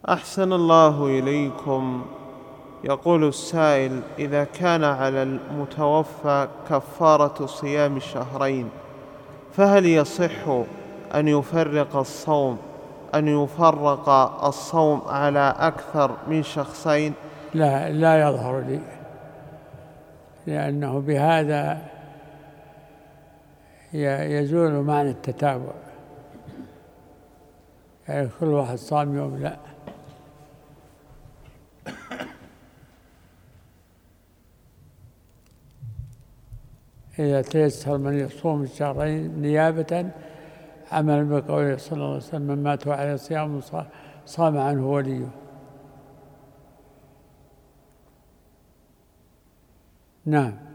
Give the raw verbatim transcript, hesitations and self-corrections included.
أحسن الله إليكم. يقول السائل: إذا كان على المتوفى كفارة صيام شهرين، فهل يصح أن يفرق الصوم أن يفرق الصوم على أكثر من شخصين؟ لا لا يظهر لي، لأنه بهذا يزول معنى التتابع، يعني كل واحد صام يوم لا. إذا تيسر من يصوم الشهرين نيابة عملا بقوله صلى الله عليه وسلم: من مات عليه صيام صام عنه وليه. نعم.